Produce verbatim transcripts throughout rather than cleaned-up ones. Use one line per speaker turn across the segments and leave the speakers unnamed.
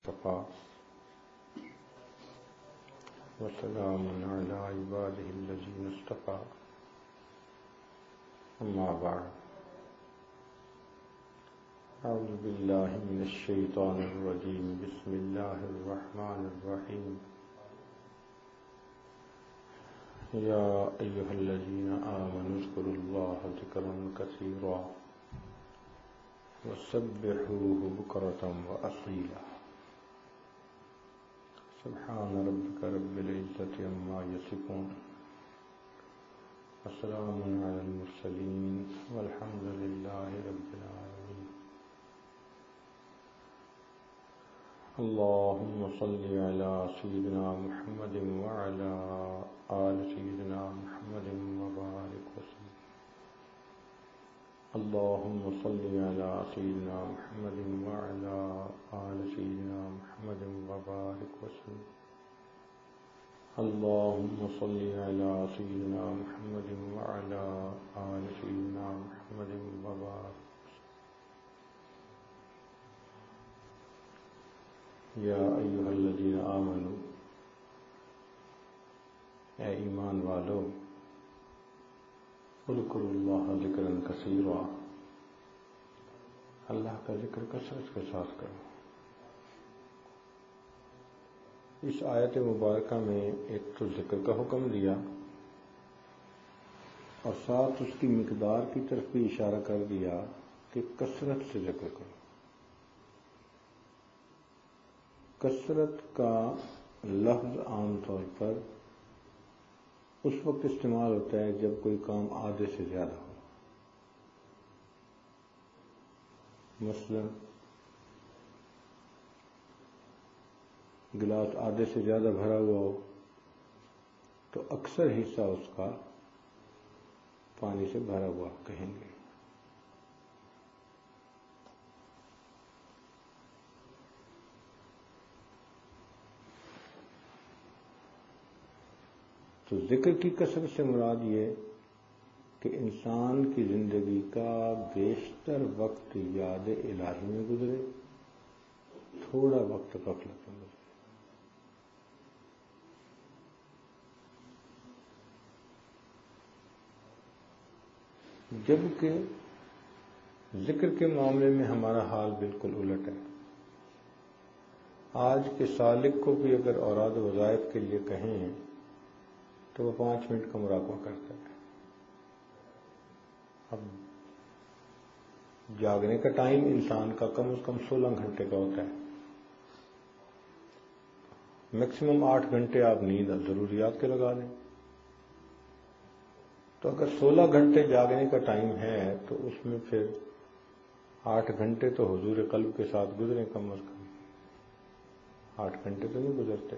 اصطفى وسلام على عباده الذين اصطفى أما بعد أعوذ بالله من الشيطان الرجيم بسم الله الرحمن الرحيم يا أيها الذين آمنوا اذكروا الله ذكرا كثيرا وسبحوه بكرة وأصيلا سبحان ربك رب العزة عما يصفون وسلام على المرسلين والحمد لله رب العالمين اللهم صل على سيدنا محمد وعلى آل سيدنا محمد وبارك وسلم اللهم صل على سيدنا محمد وعلى آل سيدنا محمد وبارك وسلم اللهم صل على سيدنا محمد وعلى آل سيدنا محمد وبارك یا ایھا الذین آمنوا، اے ایمان والو، اذکروا اللہ ذکرا کثیرا، اللہ کا ذکر کثرت کے ساتھ کرو۔ اس آیت مبارکہ میں ایک تو ذکر کا حکم دیا اور ساتھ اس کی مقدار کی طرف بھی اشارہ کر دیا کہ کثرت سے ذکر کرو۔ کثرت کا لفظ عام طور پر اس وقت استعمال ہوتا ہے جب کوئی کام آدھے سے زیادہ ہو، مثلا گلاس آدھے سے زیادہ بھرا ہوا ہو تو اکثر حصہ اس کا پانی سے بھرا ہوا کہیں گے۔ تو ذکر کی کثرت سے مراد یہ کہ انسان کی زندگی کا بیشتر وقت یاد الہی میں گزرے، تھوڑا وقت غفلت میں گزرے۔ جبکہ ذکر کے معاملے میں ہمارا حال بالکل الٹ ہے۔ آج کے سالک کو بھی اگر اوراد و وظائف کے لیے کہیں تو وہ پانچ منٹ کا مراقبہ کرتا ہے۔ اب جاگنے کا ٹائم انسان کا کم از کم سولہ گھنٹے کا ہوتا ہے، میکسیمم آٹھ گھنٹے آپ نیند ضروریات کے لگا دیں، تو اگر سولہ گھنٹے جاگنے کا ٹائم ہے تو اس میں پھر آٹھ گھنٹے تو حضور قلب کے ساتھ گزریں، کم از کم آٹھ گھنٹے تو نہیں گزرتے،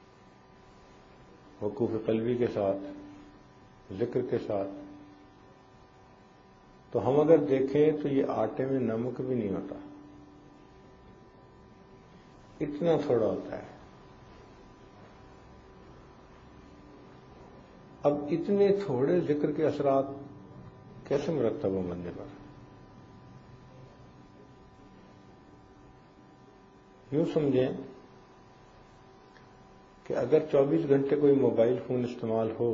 وقوف قلبی کے ساتھ، ذکر کے ساتھ۔ تو ہم اگر دیکھیں تو یہ آٹے میں نمک بھی نہیں ہوتا، اتنا تھوڑا ہوتا ہے۔ اب اتنے تھوڑے ذکر کے اثرات کیسے مرتب ہوں بندے پر؟ یوں سمجھیں کہ اگر چوبیس گھنٹے کوئی موبائل فون استعمال ہو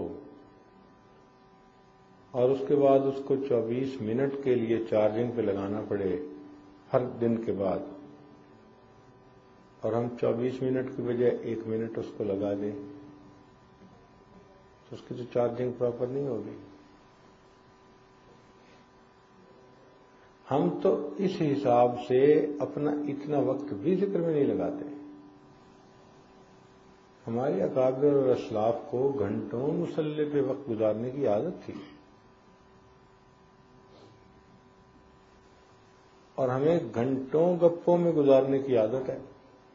اور اس کے بعد اس کو چوبیس منٹ کے لیے چارجنگ پہ لگانا پڑے ہر دن کے بعد، اور ہم چوبیس منٹ کی بجائے ایک منٹ اس کو لگا دیں تو اس کی تو چارجنگ پراپر نہیں ہوگی۔ ہم تو اس حساب سے اپنا اتنا وقت بھی ذکر میں نہیں لگاتے۔ ہمارے اکابر اور اسلاف کو گھنٹوں مصلی پہ وقت گزارنے کی عادت تھی، اور ہمیں گھنٹوں گپوں میں گزارنے کی عادت ہے۔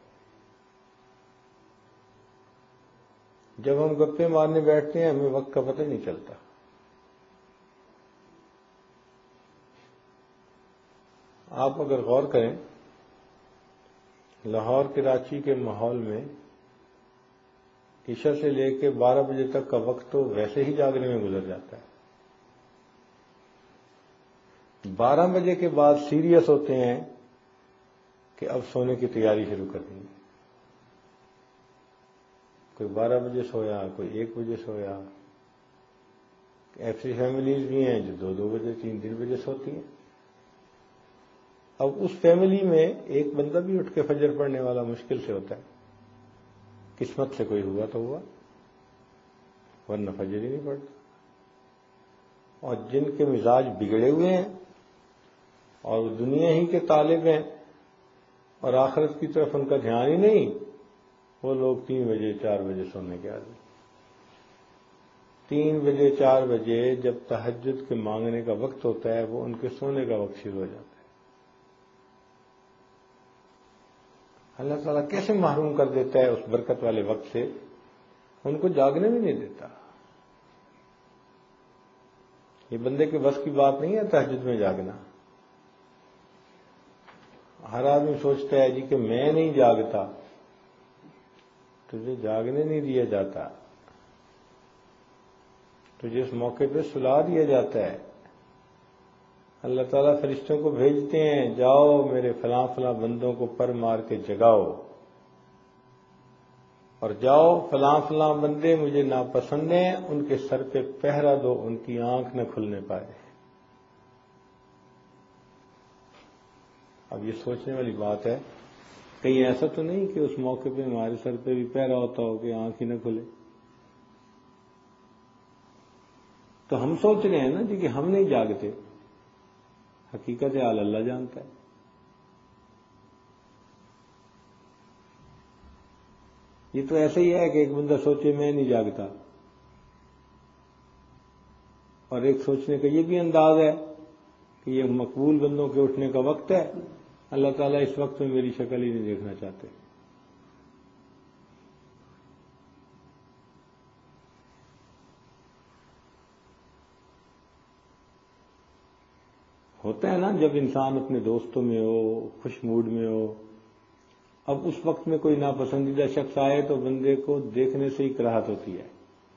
جب ہم گپے مارنے بیٹھتے ہیں ہمیں وقت کا پتہ نہیں چلتا۔ آپ اگر غور کریں، لاہور کراچی کے ماحول میں عشاء سے لے کے بارہ بجے تک کا وقت تو ویسے ہی جاگنے میں گزر جاتا ہے۔ بارہ بجے کے بعد سیریس ہوتے ہیں کہ اب سونے کی تیاری شروع کر دیں گے۔ کوئی بارہ بجے سویا، کوئی ایک بجے سویا. ایسی فیملیز بھی ہیں جو دو دو بجے تین تین بجے سوتی ہیں. اب اس فیملی میں ایک بندہ بھی اٹھ کے فجر پڑھنے والا مشکل سے ہوتا ہے. قسمت سے کوئی ہوا تو ہوا، ورنہ فجر ہی نہیں پڑتا. اور جن کے مزاج بگڑے ہوئے ہیں اور دنیا ہی کے طالب ہیں اور آخرت کی طرف ان کا دھیان ہی نہیں، وہ لوگ تین بجے چار بجے سونے کے عادی. تین بجے چار بجے جب تہجد کے مانگنے کا وقت ہوتا ہے وہ ان کے سونے کا وقت شروع ہو جاتا ہے. اللہ تعالیٰ کیسے محروم کر دیتا ہے اس برکت والے وقت سے، ان کو جاگنے بھی نہیں دیتا. یہ بندے کے بس کی بات نہیں ہے تہجد میں جاگنا. ہر آدمی سوچتا ہے جی کہ میں نہیں جاگتا، تجھے جاگنے نہیں دیا جاتا، تجھے اس موقع پہ سلا دیا جاتا ہے. اللہ تعالیٰ فرشتوں کو بھیجتے ہیں، جاؤ میرے فلاں فلاں بندوں کو پر مار کے جگاؤ، اور جاؤ فلاں فلاں بندے مجھے ناپسند ہیں، ان کے سر پہ پہرا دو، ان کی آنکھ نہ کھلنے پائے. اب یہ سوچنے والی بات ہے، کہیں ایسا تو نہیں کہ اس موقع پہ ہمارے سر پہ بھی پہرا ہوتا ہو کہ آنکھ ہی نہ کھلے. تو ہم سوچ رہے ہیں نا جی کہ ہم نہیں جاگتے، حقیقت حال اللہ جانتا ہے. یہ تو ایسا ہی ہے کہ ایک بندہ سوچے میں نہیں جاگتا، اور ایک سوچنے کا یہ بھی انداز ہے کہ یہ مقبول بندوں کے اٹھنے کا وقت ہے، اللہ تعالیٰ اس وقت میں میری شکل ہی نہیں دیکھنا چاہتے. ہوتا ہے نا جب انسان اپنے دوستوں میں ہو، خوش موڈ میں ہو، اب اس وقت میں کوئی ناپسندیدہ شخص آئے تو بندے کو دیکھنے سے ہی کراہت ہوتی ہے.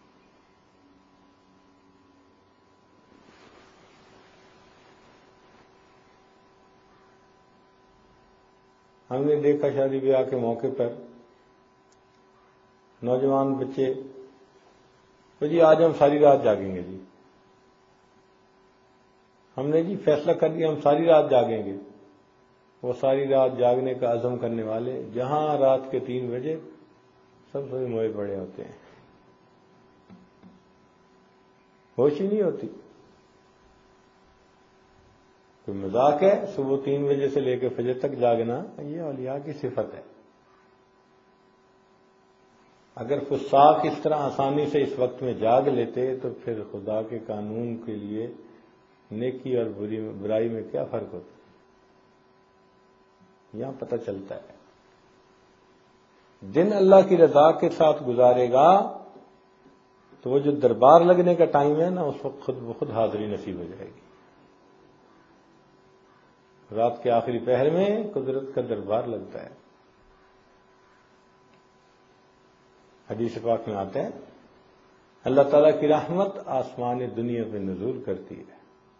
ہم نے دیکھا شادی بیاہ کے موقع پر نوجوان بچے تو جی آج ہم ساری رات جاگیں گے. جی ہم نے جی فیصلہ کر دیا ہم ساری رات جاگیں گے. وہ ساری رات جاگنے کا عزم کرنے والے جہاں رات کے تین بجے سب سوئے موئے پڑے ہوتے ہیں، ہوش ہی نہیں ہوتی. کوئی مذاق ہے صبح تین بجے سے لے کے فجر تک جاگنا، یہ اولیاء کی صفت ہے. اگر فساق اس طرح آسانی سے اس وقت میں جاگ لیتے تو پھر خدا کے قانون کے لیے نیکی اور بری برائی میں کیا فرق ہوتا؟ یہاں پتہ چلتا ہے دن اللہ کی رضا کے ساتھ گزارے گا تو وہ جو دربار لگنے کا ٹائم ہے نا اس وقت خود بخود حاضری نصیب ہو جائے گی. رات کے آخری پہر میں قدرت کا دربار لگتا ہے. حدیث پاک میں آتا ہے اللہ تعالیٰ کی رحمت آسمان دنیا پہ نزول کرتی ہے.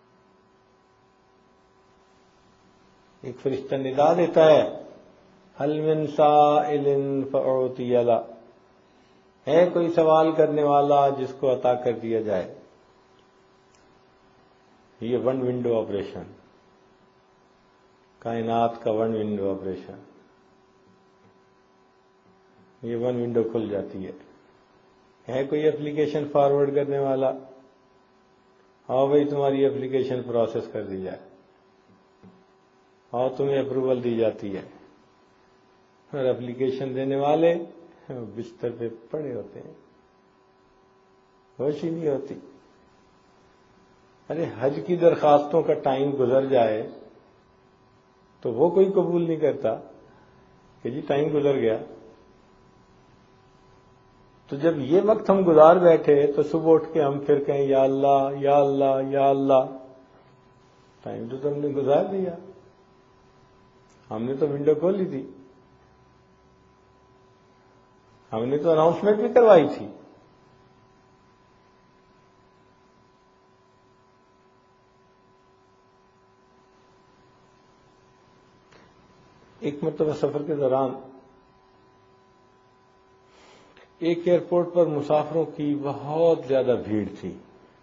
ایک فرشتہ ندا دیتا ہے هل من سائل فأعطی له، ہے کوئی سوال کرنے والا جس کو عطا کر دیا جائے. یہ ون ونڈو آپریشن، کائنات کا ون ونڈو آپریشن، یہ ون ونڈو کھل جاتی ہے. ہے کوئی اپلیکیشن فارورڈ کرنے والا؟ ہاں بھائی تمہاری اپلیکیشن پروسیس کر دی جائے، اور تمہیں اپروول دی جاتی ہے. اور اپلیکیشن دینے والے بستر پہ پڑے ہوتے ہیں، ہوش ہی نہیں ہوتی. ارے حج کی درخواستوں کا ٹائم گزر جائے تو وہ کوئی قبول نہیں کرتا کہ جی ٹائم گزر گیا. تو جب یہ وقت ہم گزار بیٹھے تو صبح اٹھ کے ہم پھر کہیں یا اللہ یا اللہ یا اللہ. ٹائم تو تم نے گزار دیا، ہم نے تو ونڈو کھولی تھی، ہم نے تو اناؤنسمنٹ بھی کروائی تھی. ایک مرتبہ سفر کے دوران ایک ایئرپورٹ پر مسافروں کی بہت زیادہ بھیڑ تھی.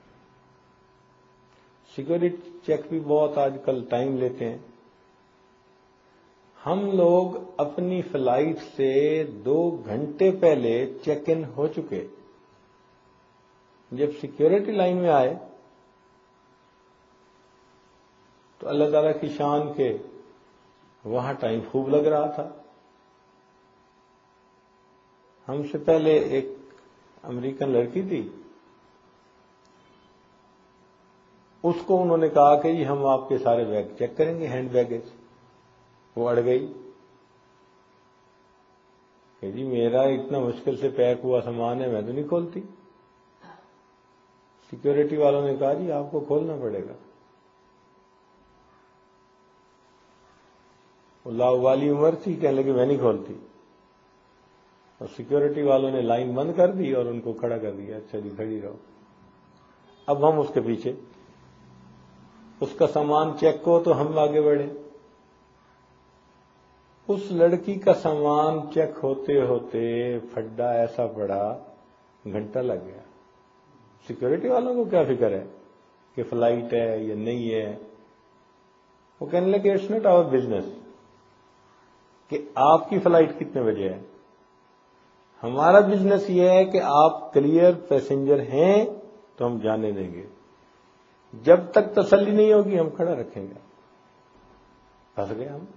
سیکورٹی چیک بھی بہت آج کل ٹائم لیتے ہیں. ہم لوگ اپنی فلائٹ سے دو گھنٹے پہلے چیک ان ہو چکے. جب سیکورٹی لائن میں آئے تو اللہ تعالیٰ کی شان کے وہاں ٹائم خوب لگ رہا تھا. ہم سے پہلے ایک امریکن لڑکی تھی، اس کو انہوں نے کہا کہ جی ہم آپ کے سارے بیگ چیک کریں گے، ہینڈ بیگیج. وہ اڑ گئی کہ جی میرا اتنا مشکل سے پیک ہوا سامان ہے، میں تو نہیں کھولتی. سیکورٹی والوں نے کہا جی آپ کو کھولنا پڑے گا. وہ لاوالی عمر تھی، کہنے لگی میں نہیں کھولتی. اور سیکورٹی والوں نے لائن بند کر دی اور ان کو کھڑا کر دیا. اچھا جی کھڑی رہو. اب ہم اس کے پیچھے، اس کا سامان چیک ہو تو ہم آگے بڑھے. اس لڑکی کا سامان چیک ہوتے ہوتے پھڈا ایسا پڑا، گھنٹہ لگ گیا. سیکورٹی والوں کو کیا فکر ہے کہ فلائٹ ہے یا نہیں ہے. وہ کہنے لگے اٹس ناٹ آور بزنس کہ آپ کی فلائٹ کتنے بجے ہے. ہمارا بزنس یہ ہے کہ آپ کلیئر پیسنجر ہیں تو ہم جانے دیں گے، جب تک تسلی نہیں ہوگی ہم کھڑا رکھیں گے. پھنس گئے ہم.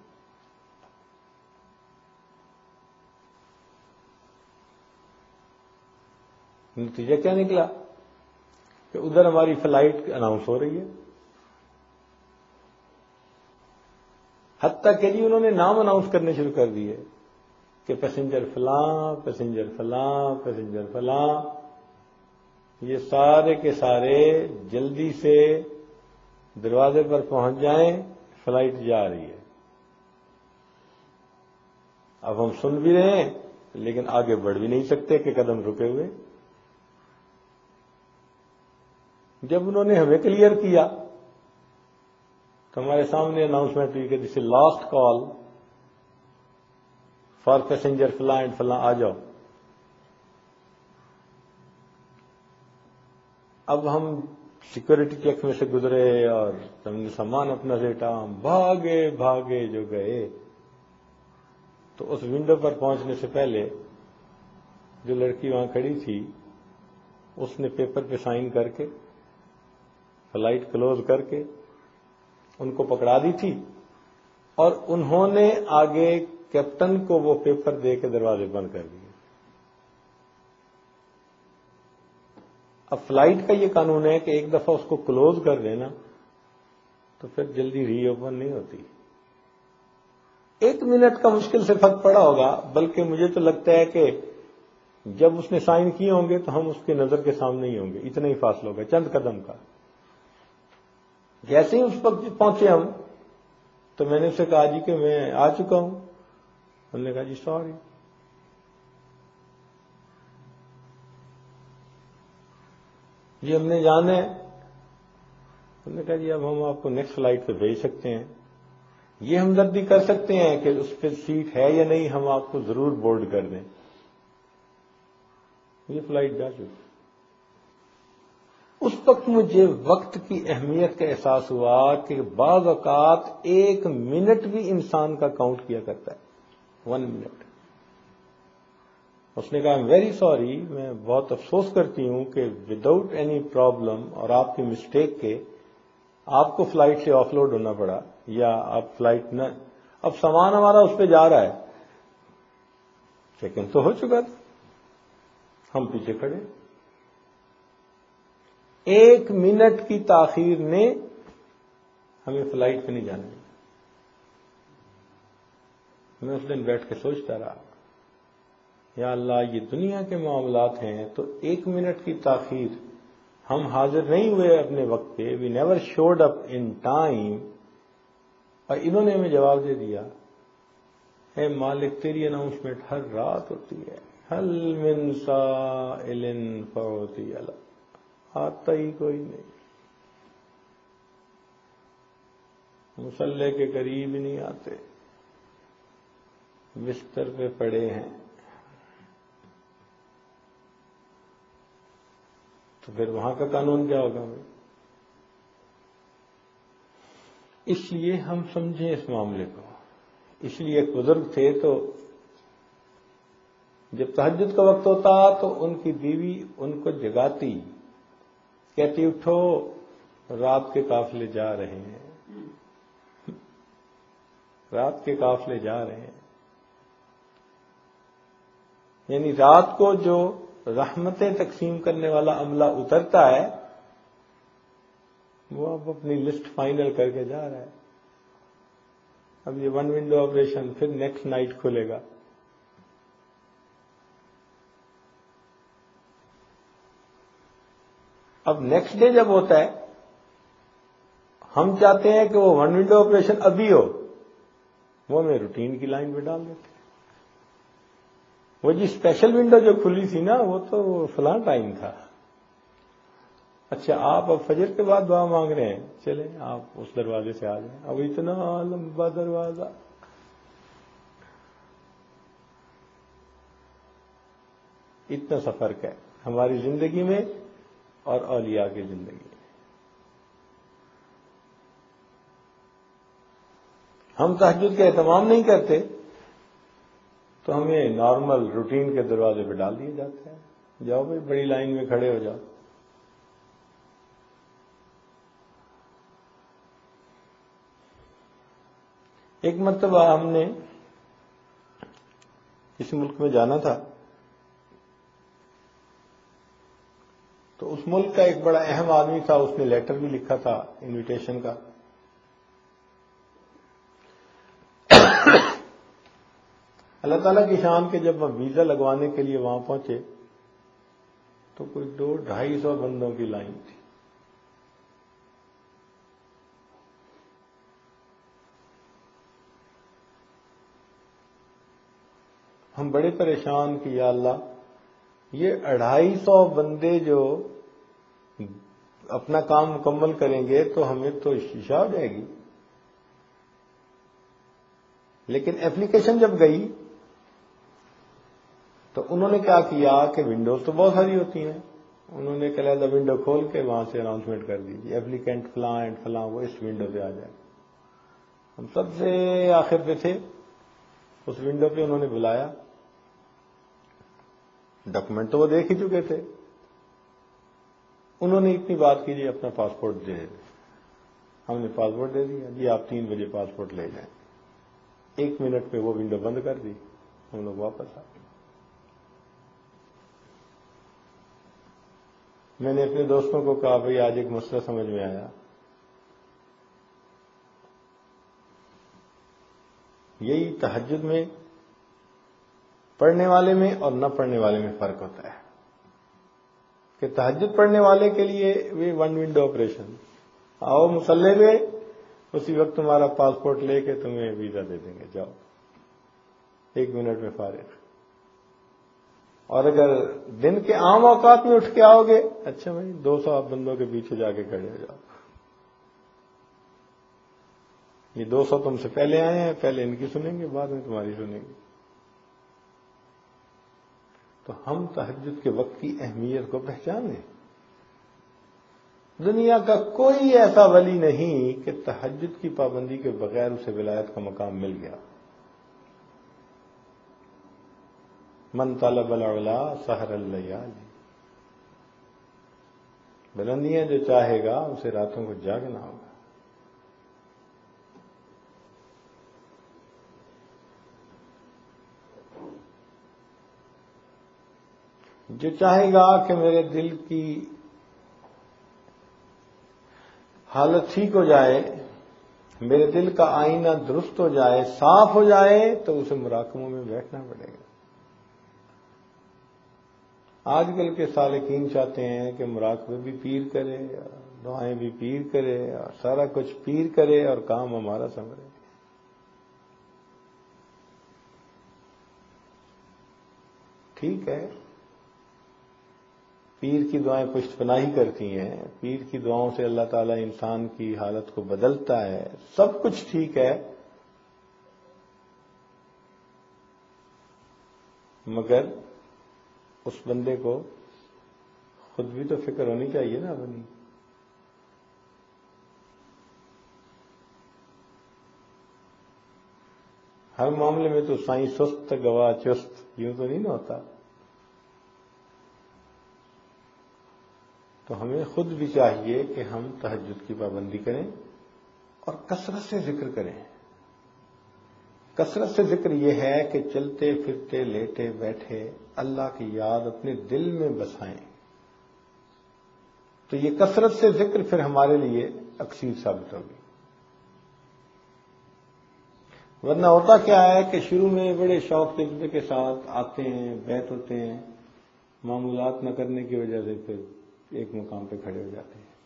نتیجہ کیا نکلا کہ ادھر ہماری فلائٹ اناؤنس ہو رہی ہے. حتیٰ کہ جی انہوں نے نام اناؤنس کرنے شروع کر دیے کہ پیسنجر فلاں، پیسنجر فلاں، پیسنجر فلاں. یہ سارے کے سارے جلدی سے دروازے پر پہنچ جائیں، فلائٹ جا رہی ہے. اب ہم سن بھی رہے ہیں لیکن آگے بڑھ بھی نہیں سکتے کہ قدم رکے ہوئے. جب انہوں نے ہمیں کلیئر کیا تو ہمارے سامنے اناؤنسمنٹ ہوئی کہ this is last call for passenger فلاں اینڈ فلاں، آ جاؤ. اب ہم سیکورٹی چیک میں سے گزرے اور ہم نے سامان اپنا لیٹا، ہم بھاگے بھاگے جو گئے تو اس ونڈو پر پہنچنے سے پہلے جو لڑکی وہاں کھڑی تھی اس نے پیپر پہ سائن کر کے فلائٹ کلوز کر کے ان کو پکڑا دی تھی، اور انہوں نے آگے کیپٹن کو وہ پیپر دے کے دروازے بند کر دیے. اب فلائٹ کا یہ قانون ہے کہ ایک دفعہ اس کو کلوز کر دینا تو پھر جلدی ری اوپن نہیں ہوتی. ایک منٹ کا مشکل سے فرق پڑا ہوگا، بلکہ مجھے تو لگتا ہے کہ جب اس نے سائن کیے ہوں گے تو ہم اس کے نظر کے سامنے ہی ہوں گے. اتنا ہی فاصلہ ہوگا، چند قدم کا. جیسے ہی اس وقت پہنچے ہم تو میں نے اسے کہا جی کہ میں آ چکا ہوں. انہوں نے کہا جی سوری. جی ہم نے جانا ہے. انہوں نے کہا جی اب ہم آپ کو نیکسٹ فلائٹ پہ بھیج سکتے ہیں. یہ ہمدردی کر سکتے ہیں کہ اس پہ سیٹ ہے یا نہیں، ہم آپ کو ضرور بورڈ کر دیں. یہ فلائٹ جا چکی. اس وقت مجھے وقت کی اہمیت کا احساس ہوا کہ بعض اوقات ایک منٹ بھی انسان کا کاؤنٹ کیا کرتا ہے. One minute. اس نے کہا ویری سوری، میں بہت افسوس کرتی ہوں کہ وداؤٹ اینی پرابلم اور آپ کی مسٹیک کے آپ کو فلائٹ سے آف لوڈ ہونا پڑا، یا آپ فلائٹ نہ، اب سامان ہمارا اس پہ جا رہا ہے. چیک ان تو ہو چکا تھا، ہم پیچھے کھڑے. ایک منٹ کی تاخیر نے ہمیں فلائٹ پہ نہیں جانے دیا. میں اس دن بیٹھ کے سوچتا رہا، یا اللہ یہ دنیا کے معاملات ہیں تو ایک منٹ کی تاخیر، ہم حاضر نہیں ہوئے اپنے وقت پہ، we never showed up in time, اور انہوں نے ہمیں جواب دے دیا اے مالک تیری اناؤنسمنٹ ہر رات ہوتی ہے، حل من سائل فاعطی، آتا ہی کوئی نہیں. مصلے کے قریب ہی نہیں آتے، بستر پہ پڑے ہیں. تو پھر وہاں کا قانون کیا ہوگا بھائی؟ اس لیے ہم سمجھیں اس معاملے کو. اس لیے ایک بزرگ تھے تو جب تہجد کا وقت ہوتا تو ان کی بیوی ان کو جگاتی، کہتی اٹھو رات کے قافلے جا رہے ہیں، رات کے قافلے جا رہے ہیں. یعنی رات کو جو رحمتیں تقسیم کرنے والا عملہ اترتا ہے وہ اب اپنی لسٹ فائنل کر کے جا رہا ہے. اب یہ ون ونڈو آپریشن پھر نیکسٹ نائٹ کھلے گا. اب نیکسٹ ڈے جب ہوتا ہے ہم چاہتے ہیں کہ وہ ون ونڈو آپریشن ابھی ہو، وہ ہمیں روٹین کی لائن پہ ڈال دیتے ہیں. وہ جی اسپیشل ونڈو جو کھلی تھی نا وہ تو فلاں ٹائم تھا. اچھا آپ اب فجر کے بعد دعا مانگ رہے ہیں، چلیں آپ اس دروازے سے آ جائیں. اب اتنا لمبا دروازہ، اتنا سا فرق ہے ہماری زندگی میں اور اولیاء کی زندگی میں. ہم تہجد کا اہتمام نہیں کرتے تو ہمیں نارمل روٹین کے دروازے پہ ڈال دیا جاتا ہے، جاؤ بھائی بڑی لائن میں کھڑے ہو جاؤ. ایک مرتبہ ہم نے کسی ملک میں جانا تھا تو اس ملک کا ایک بڑا اہم آدمی تھا، اس نے لیٹر بھی لکھا تھا انویٹیشن کا. اللہ تعالیٰ کی شان کے جب ہم ویزا لگوانے کے لیے وہاں پہنچے تو کوئی دو ڈھائی سو بندوں کی لائن تھی. ہم بڑے پریشان کہ یا اللہ یہ اڑھائی سو بندے جو اپنا کام مکمل کریں گے تو ہمیں تو شیشہ ہو جائے گی. لیکن ایپلیکیشن جب گئی تو انہوں نے کیا کیا کہ ونڈوز تو بہت ساری ہوتی ہیں، انہوں نے علیحدہ ونڈو کھول کے وہاں سے اناؤنسمنٹ کر دی ایپلیکینٹ فلاں اینڈ فلاں وہ اس ونڈو پہ آ جائے. ہم سب سے آخر پہ تھے، اس ونڈو پہ انہوں نے بلایا. ڈاکومنٹ تو وہ دیکھ ہی چکے تھے. انہوں نے اتنی بات کی جی اپنا پاسپورٹ دے دیں. ہم نے پاسپورٹ دے دیا، جی آپ تین بجے پاسپورٹ لے جائیں. ایک منٹ پہ وہ ونڈو بند کر دی، ہم لوگ واپس آ گئے. میں نے اپنے دوستوں کو کہا بھائی آج ایک مسئلہ سمجھ میں آیا، یہی تہجد میں پڑھنے والے میں اور نہ پڑھنے والے میں فرق ہوتا ہے کہ تہجد پڑھنے والے کے لیے وہ ون ونڈو آپریشن، آؤ مصلی میں اسی وقت تمہارا پاسپورٹ لے کے تمہیں ویزا دے دیں گے، جاؤ ایک منٹ میں فارغ. اور اگر دن کے عام اوقات میں اٹھ کے آؤ گے، اچھا بھائی دو سو بندوں کے پیچھے جا کے کھڑے ہو جاؤ. یہ دو سو تم سے پہلے آئے ہیں، پہلے ان کی سنیں گے بعد میں تمہاری سنیں گے. تو ہم تہجد کے وقت کی اہمیت کو پہچانیں. دنیا کا کوئی ایسا ولی نہیں کہ تہجد کی پابندی کے بغیر اسے ولایت کا مقام مل گیا. من طلب العلا سحر اللیالی، بلندیاں جو چاہے گا اسے راتوں کو جاگنا ہوگا. جو چاہے گا کہ میرے دل کی حالت ٹھیک ہو جائے، میرے دل کا آئینہ درست ہو جائے، صاف ہو جائے، تو اسے مراقبوں میں بیٹھنا پڑے گا. آج کل کے سالکین چاہتے ہیں کہ مراقبے بھی پیر کرے، دعائیں بھی پیر کرے، اور سارا کچھ پیر کرے اور کام ہمارا سنبھلے. ٹھیک ہے، پیر کی دعائیں پشت پناہی کرتی ہیں، پیر کی دعاؤں سے اللہ تعالیٰ انسان کی حالت کو بدلتا ہے، سب کچھ ٹھیک ہے، مگر اس بندے کو خود بھی تو فکر ہونی چاہیے نا اپنی. ہر معاملے میں تو سائیں سست گواہ چست، یوں تو نہیں نا ہوتا. تو ہمیں خود بھی چاہیے کہ ہم تہجد کی پابندی کریں اور کثرت سے ذکر کریں. کثرت سے ذکر یہ ہے کہ چلتے پھرتے لیٹے بیٹھے اللہ کی یاد اپنے دل میں بسائیں. تو یہ کثرت سے ذکر پھر ہمارے لیے اکثیر ثابت ہوگی. ورنہ ہوتا کیا ہے کہ شروع میں بڑے شوق جذبے کے ساتھ آتے ہیں، بیت ہوتے ہیں، معمولات نہ کرنے کی وجہ سے پھر ایک مقام پہ کھڑے ہو جاتے ہیں.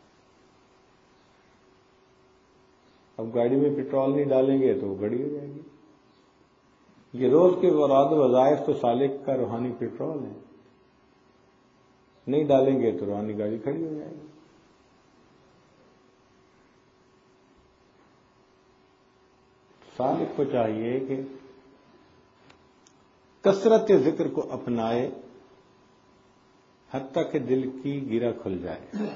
اب گاڑی میں پیٹرول نہیں ڈالیں گے تو وہ گڑی ہو جائے گی. یہ روز کے اوراد و وظائف تو سالک کا روحانی پیٹرول ہے، نہیں ڈالیں گے تو روحانی گاڑی کھڑی ہو جائے گی. سالک کو چاہیے کہ کثرت ذکر کو اپنائے حتیٰ کہ دل کی گرہ کھل جائے.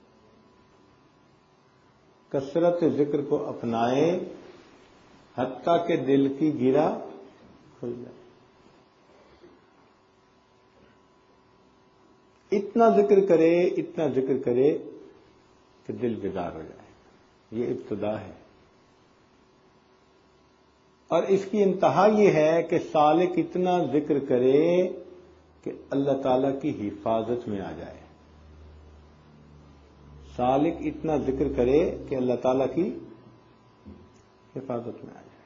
کثرت ذکر کو اپنائے حتیٰ کہ دل کی گرہ کھل جائے. اتنا ذکر کرے اتنا ذکر کرے کہ دل بیدار ہو جائے. یہ ابتدا ہے. اور اس کی انتہا یہ ہے کہ سالک اتنا ذکر کرے کہ اللہ تعالیٰ کی حفاظت میں آ جائے. سالک اتنا ذکر کرے کہ اللہ تعالیٰ کی حفاظت میں آ جائے.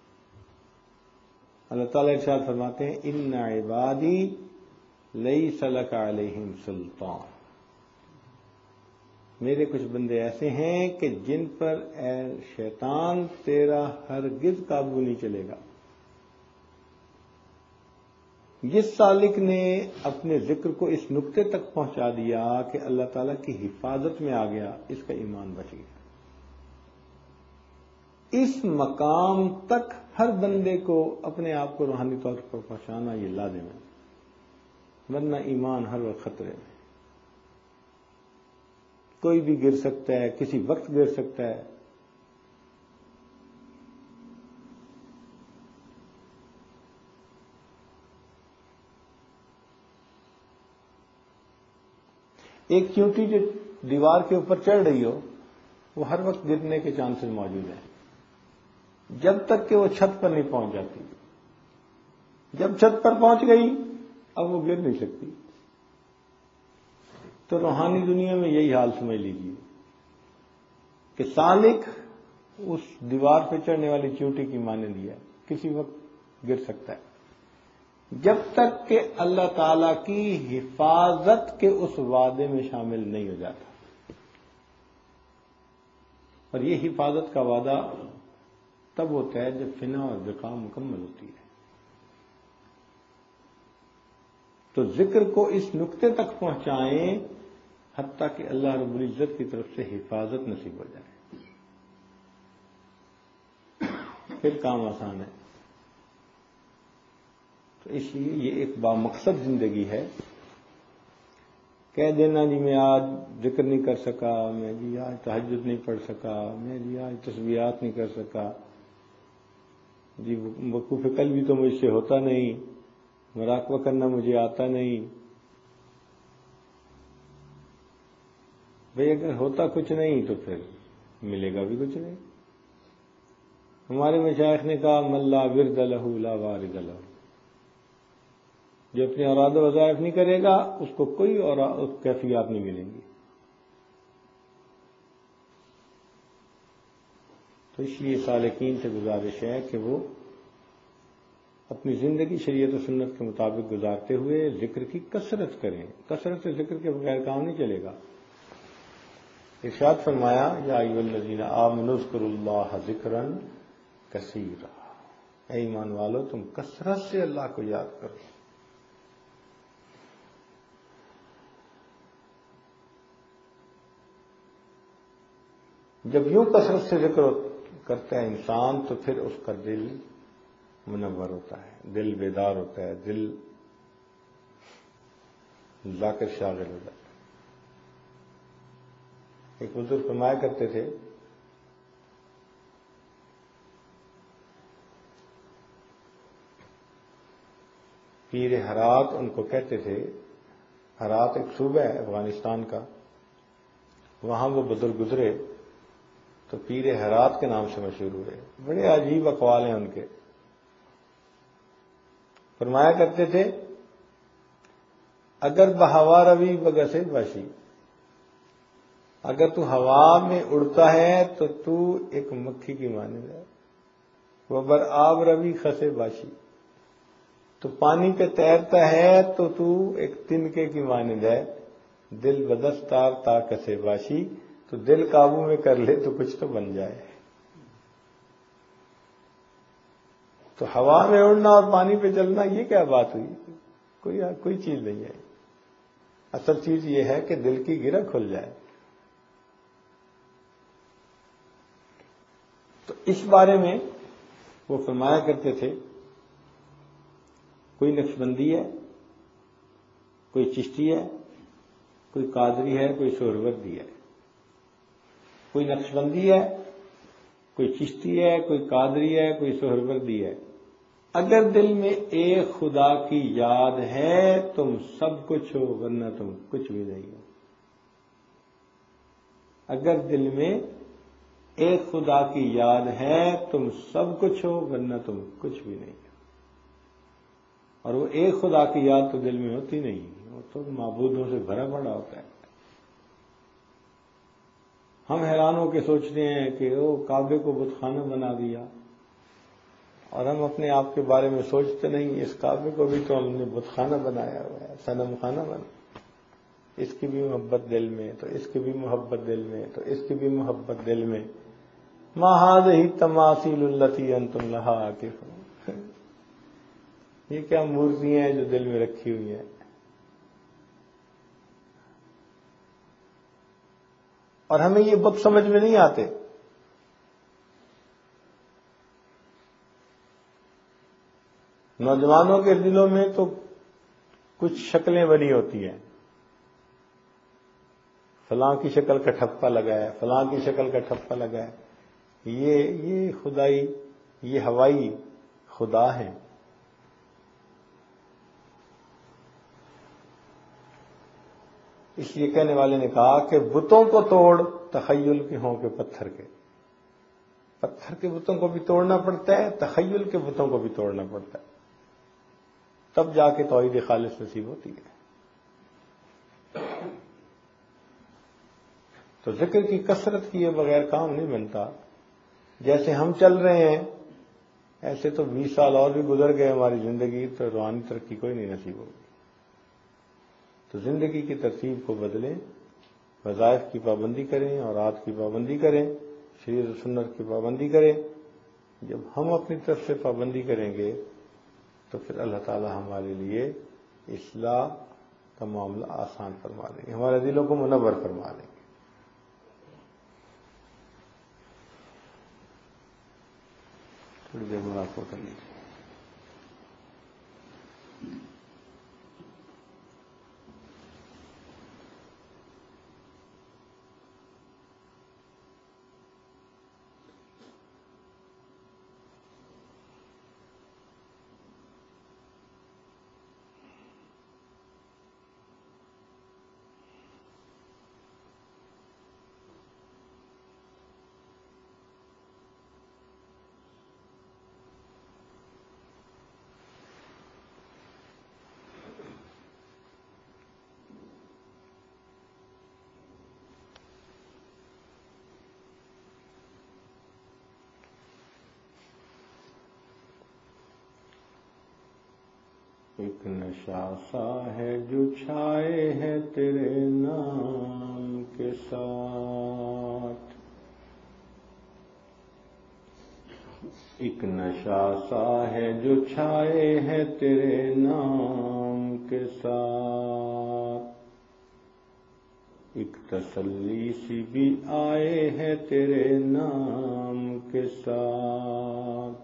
اللہ تعالیٰ ارشاد فرماتے ہیں ان عبادی لیس لک علیہم سلطان. میرے کچھ بندے ایسے ہیں کہ جن پر اے شیطان تیرا ہرگز قابو نہیں چلے گا. جس سالک نے اپنے ذکر کو اس نقطے تک پہنچا دیا کہ اللہ تعالیٰ کی حفاظت میں آ گیا، اس کا ایمان بچ گیا. اس مقام تک ہر بندے کو اپنے آپ کو روحانی طور پر پہنچانا یہ لازم ہے، ورنہ ایمان ہر وقت خطرے میں. کوئی بھی گر سکتا ہے، کسی وقت گر سکتا ہے. ایک چیونٹی جو دیوار کے اوپر چڑھ رہی ہو وہ ہر وقت گرنے کے چانسز موجود ہیں جب تک کہ وہ چھت پر نہیں پہنچ جاتی. جب چھت پر پہنچ گئی اب وہ گر نہیں سکتی. تو روحانی دنیا میں یہی حال سمجھ لیجیے کہ سالک اس دیوار پہ چڑھنے والی چیونٹی کی مانند ہے، کسی وقت گر سکتا ہے جب تک کہ اللہ تعالی کی حفاظت کے اس وعدے میں شامل نہیں ہو جاتا. اور یہ حفاظت کا وعدہ تب ہوتا ہے جب فنا اور بقا مکمل ہوتی ہے. تو ذکر کو اس نقطے تک پہنچائیں حتیٰ کہ اللہ رب العزت کی طرف سے حفاظت نصیب ہو جائے، پھر کام آسان ہے. تو اس لیے یہ ایک بامقصد زندگی ہے. کہہ دینا جی میں آج ذکر نہیں کر سکا، میں جی آج تہجد نہیں پڑھ سکا، میں جی آج تسبیحات نہیں کر سکا، جی وقوف قلبی تو مجھ سے ہوتا نہیں، مراقبہ کرنا مجھے آتا نہیں. بھئی اگر ہوتا کچھ نہیں تو پھر ملے گا بھی کچھ نہیں. ہمارے مشائخ نے کہا من لا ورد لہ لا وارد لہ. جو اپنے اوراد و وظائف نہیں کرے گا اس کو کوئی اور کیفیات نہیں ملیں گی. تو اس لیے سالکین سے گزارش ہے کہ وہ اپنی زندگی شریعت و سنت کے مطابق گزارتے ہوئے ذکر کی کثرت کریں. کثرت سے ذکر کے بغیر کام نہیں چلے گا. ارشاد فرمایا یا ایھا الذین آمنوا اذکروا اللہ ذکرا کثیرا. اے ایمان والو تم کثرت سے اللہ کو یاد کرو. جب یوں کثرت سے ذکر کرتا ہے انسان تو پھر اس کا دل منور ہوتا ہے، دل بیدار ہوتا ہے، دل ذاکر شاغل ہو جاتا ہے. ایک بزرگ فرمایا کرتے تھے پیر ہرات ان کو کہتے تھے، ہرات ایک صوبہ ہے افغانستان کا، وہاں وہ بزرگ گزرے تو پیر ہرات کے نام سے مشہور ہوئے. بڑے عجیب اقوال ہیں ان کے. فرمایا کرتے تھے اگر بہوا روی بگسے باشی، اگر تو ہوا میں اڑتا ہے تو تو ایک مکھی کی مانند ہے. وہ بر آب روی خسے باشی، تو پانی پہ تیرتا ہے تو تو ایک تنکے کی مانند ہے. دل بدستار تا کسے باشی، تو دل قابو میں کر لے تو کچھ تو بن جائے. تو ہوا میں اڑنا اور پانی پہ چلنا یہ کیا بات ہوئی؟ کوئی کوئی چیز نہیں ہے. اصل چیز یہ ہے کہ دل کی گرہ کھل جائے. تو اس بارے میں وہ فرمایا کرتے تھے کوئی نقشبندی ہے، کوئی چشتی ہے، کوئی قادری ہے، کوئی سہروردی ہے. کوئی نقشبندی ہے، کوئی چشتی ہے، کوئی قادری ہے، کوئی سہروردی ہے. اگر دل میں ایک خدا کی یاد ہے تم سب کچھ ہو، ورنہ تم کچھ بھی نہیں ہو. اگر دل میں ایک خدا کی یاد ہے تم سب کچھ ہو، ورنہ تم کچھ بھی نہیں ہو. اور وہ ایک خدا کی یاد تو دل میں ہوتی نہیں، وہ تو معبودوں سے بھرا پڑا ہوتا ہے. ہم حیران ہو کے سوچتے ہیں کہ وہ کعبے کو بت خانہ بنا دیا، اور ہم اپنے آپ کے بارے میں سوچتے نہیں اس کعبے کو بھی تو ہم نے بت خانہ بنایا ہوا ہے، صنم خانہ بنا. اس کی بھی محبت دل میں، تو اس کی بھی محبت دل میں، تو اس کی بھی محبت دل میں. ما ھذہ التماثیل التی انتم لھا عاکفون، یہ کیا مورتیاں ہیں جو دل میں رکھی ہوئی ہیں. اور ہمیں یہ بت سمجھ میں نہیں آتے. نوجوانوں کے دلوں میں تو کچھ شکلیں بنی ہوتی ہیں، فلاں کی شکل کا ٹھپا لگا ہے، فلاں کی شکل کا ٹھپا لگا ہے. یہ یہ خدائی، یہ ہوائی خدا ہیں. اس لیے کہنے والے نے کہا کہ بتوں کو توڑ تخیل کے ہوں کہ پتھر کے. پتھر کے بتوں کو بھی توڑنا پڑتا ہے، تخیل کے بتوں کو بھی توڑنا پڑتا ہے، تب جا کے توحید خالص نصیب ہوتی ہے. تو ذکر کی کثرت کیے بغیر کام نہیں بنتا. جیسے ہم چل رہے ہیں ایسے تو بیس سال اور بھی گزر گئے ہماری زندگی، تو روحانی ترقی کوئی نہیں نصیب ہوگی. تو زندگی کی ترتیب کو بدلیں، وظائف کی پابندی کریں، اورات کی پابندی کریں، شریعت و سنت کی پابندی کریں. جب ہم اپنی طرف سے پابندی کریں گے تو پھر اللہ تعالی ہمارے لیے اصلاح کا معاملہ آسان فرما دیں گے، ہمارے دلوں کو منور فرما دیں گے. تھوڑی دیر مراقبہ کر لیجیے. ایک نشا سا ہے جو چھائے ہے تیرے نام کے ساتھ، ایک نشا سا ہے جو چھائے ہے تیرے نام کے ساتھ، ایک تسلی سی بھی آئے ہے تیرے نام کے ساتھ،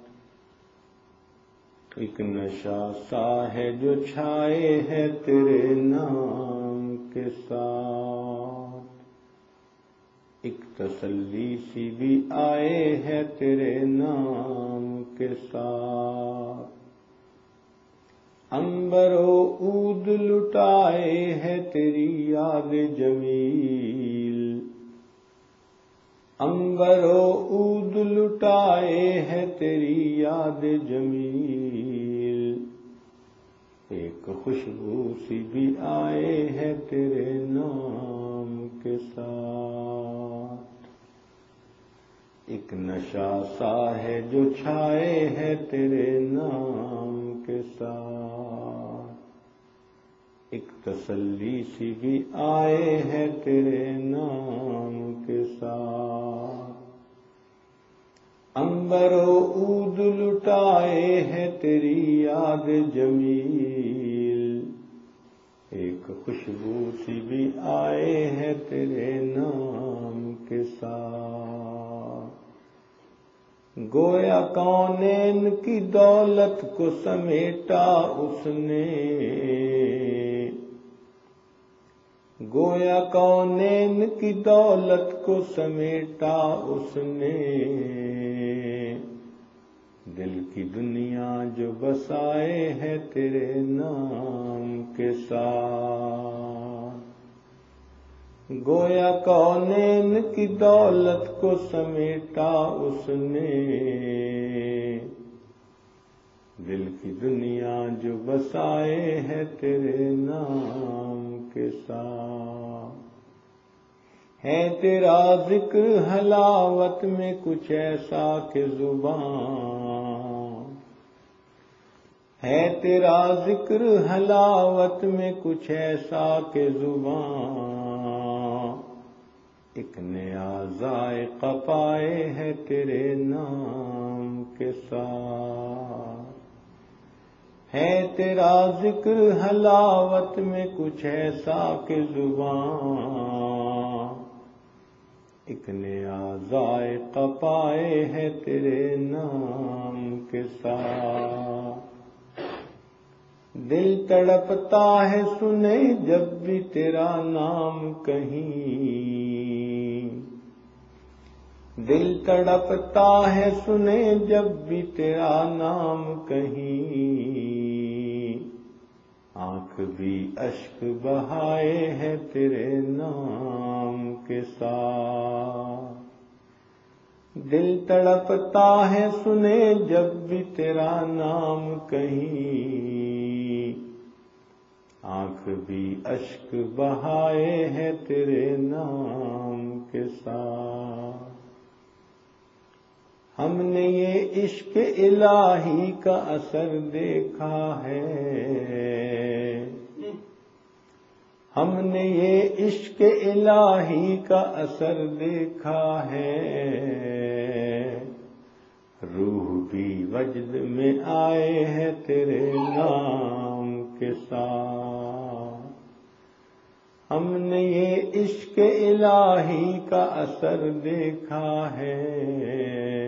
ایک نشا سا ہے جو چھائے ہے تیرے نام کے ساتھ. ایک تسلی سی بھی آئے ہے تیرے نام کے ساتھ، عنبر و عود لٹائے ہے تیری یاد جمیل، عنبر و عود لٹائے ہے تیری یاد جمیل، ایک خوشبو سی بھی آئے ہے تیرے نام کے ساتھ، ایک نشہ سا ہے جو چھائے ہے تیرے نام کے ساتھ، ایک تسلی سی بھی آئے ہے تیرے نام کے ساتھ، عنبر و عود لٹائے ہے تیری یاد جمیل، ایک خوشبو سی بھی آئے ہے تیرے نام کے ساتھ، گویا کونین کی دولت کو سمیٹا اس نے، گویا کونین کی دولت کو سمیٹا اس نے، دل کی دنیا جو بسائے ہے تیرے نام کے ساتھ، گویا کونین کی دولت کو سمیٹا اس نے، دل کی دنیا جو بسائے ہے تیرے نام کے ساتھ، ہے تیرا ذکر حلاوت میں کچھ ایسا کہ زبان، ہے تیرا ذکر حلاوت میں کچھ ایسا کہ زبان، ایک نیا ذائقہ پائے ہے تیرے نام کے ساتھ، ہے تیرا ذکر حلاوت میں کچھ ایسا کہ زبان، ایک نیا ذائقہ پائے ہے تیرے نام کے ساتھ، دل تڑپتا ہے سنے جب بھی تیرا نام کہیں، دل تڑپتا ہے سنے جب بھی تیرا نام کہیں، آنکھ بھی اشک بہائے ہے تیرے نام کے ساتھ، دل تڑپتا ہے سنے جب بھی تیرا نام کہیں، آنکھ بھی اشک بہائے ہے تیرے نام کے ساتھ، ہم نے یہ عشق الہی کا اثر دیکھا ہے، ہم نے یہ عشق الہی کا اثر دیکھا ہے، روح بھی وجد میں آئے ہے تیرے نام کے ساتھ، ہم نے یہ عشق الہی کا اثر دیکھا ہے،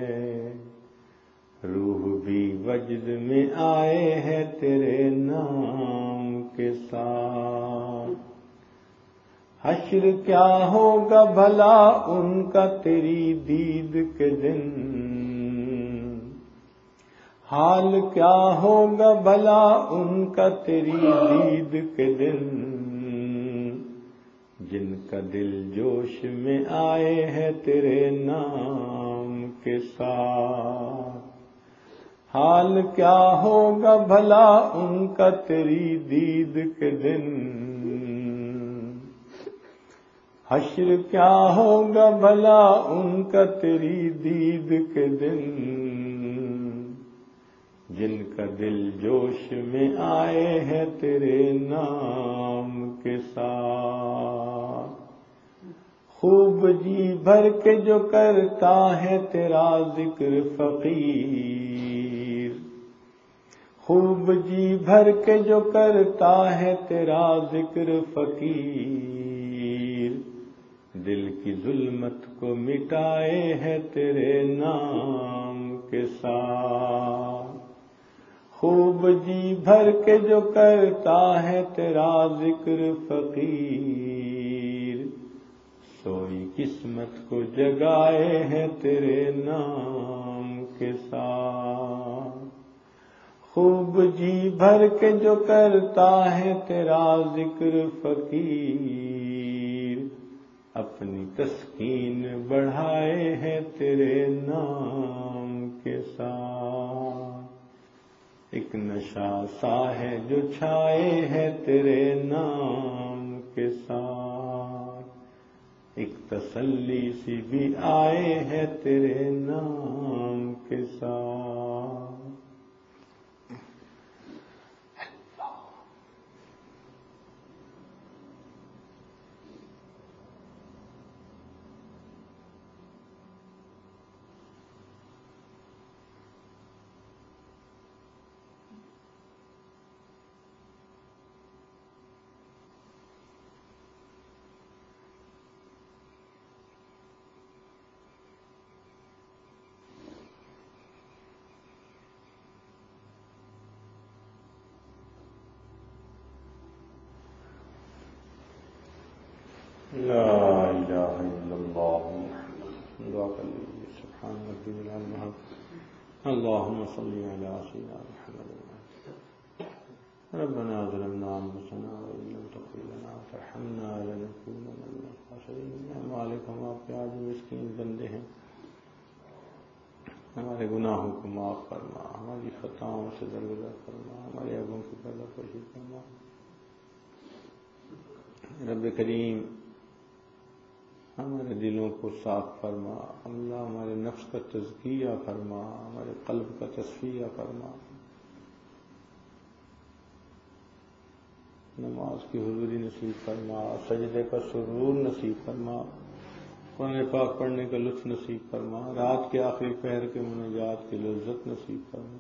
روح بھی وجد میں آئے ہے تیرے نام کے ساتھ، حشر کیا ہوگا بھلا ان کا تیری دید کے دن، حال کیا ہوگا بھلا ان کا تیری دید کے دن، جن کا دل جوش میں آئے ہے تیرے نام کے ساتھ، حال کیا ہوگا بھلا ان کا تیری دید کے دن، حشر کیا ہوگا بھلا ان کا تیری دید کے دن، جن کا دل جوش میں آئے ہے تیرے نام کے ساتھ، خوب جی بھر کے جو کرتا ہے تیرا ذکر فقیر، خوب جی بھر کے جو کرتا ہے تیرا ذکر فقیر، دل کی ظلمت کو مٹائے ہے تیرے نام کے ساتھ، خوب جی بھر کے جو کرتا ہے تیرا ذکر فقیر، سوئی قسمت کو جگائے ہیں تیرے نام کے ساتھ، خوب جی بھر کے جو کرتا ہے تیرا ذکر فقیر، اپنی تسکین بڑھائے ہیں تیرے نام کے ساتھ، ایک نشہ سا ہے جو چھائے ہیں تیرے نام کے ساتھ، ایک تسلی سی بھی آئے ہیں تیرے نام کے ساتھ۔ لا الہ الا اللہ سبحان ربی العظیم اللہم صلی علی سیدنا محمد ربنا ظلمنا انفسنا وان لم تغفر لنا وترحمنا لنكونن من الخاسرین۔ یا مالک، ہم آپ کے عاجز مسکین بندے ہیں، ہمارے گناہوں کو معاف فرما، ہماری خطاؤں سے درگزر فرما، ہمارے عیبوں کی پردہ پوشی فرما۔ رب کریم ہمارے دلوں کو صاف فرما، اللہ ہمارے نفس کا تزکیہ فرما، ہمارے قلب کا تصفیہ فرما، نماز کی حضوری نصیب فرما، سجدے کا سرور نصیب فرما، قرآن پاک پڑھنے کا لطف نصیب فرما، رات کے آخری پہر کے مناجات کی لذت نصیب فرما۔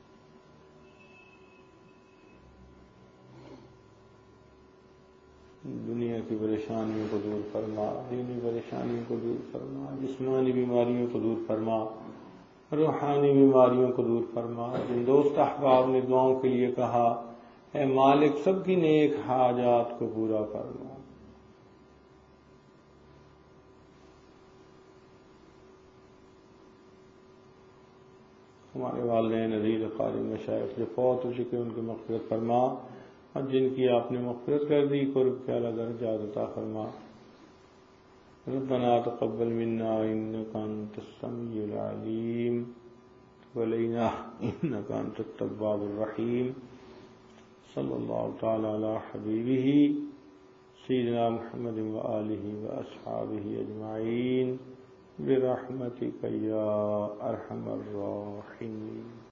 دنیا کی پریشانیوں کو دور فرما، دینی پریشانیوں کو دور فرما، جسمانی بیماریوں کو دور فرما، روحانی بیماریوں کو دور فرما۔ جن دوست احباب نے دعاؤں کے لیے کہا، اے مالک سب کی نیک حاجات کو پورا فرما۔ ہمارے والدین عزیز اقارب مشائخ جو فوت ہو چکے ان کی مغفرت فرما، اور جن کی آپ نے مغفرت کر دی قرب کے اعلیٰ درجات عطا فرما۔ ربنا تقبل منا انك انت السميع العليم وعلينا انك انت التواب الرحيم۔ صلی اللہ تعالی علی حبیبہ سیدنا محمد وآلہ واصحابہ اجمعین برحمتک یا ارحم الراحمین۔